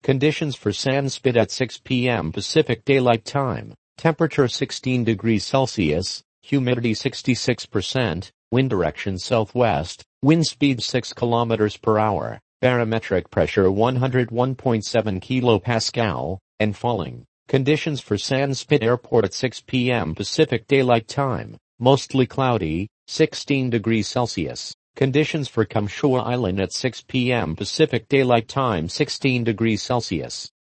Conditions for Sandspit at 6 p.m. Pacific Daylight Time. Temperature 16 degrees Celsius, humidity 66%, wind direction southwest, wind speed 6 kilometers per hour, barometric pressure 101.7 kilopascal, and falling. Conditions for Sandspit Airport at 6 p.m. Pacific Daylight Time. Mostly cloudy, 16 degrees Celsius. Conditions for Kamshua Island at 6 p.m. Pacific Daylight Time 16 degrees Celsius.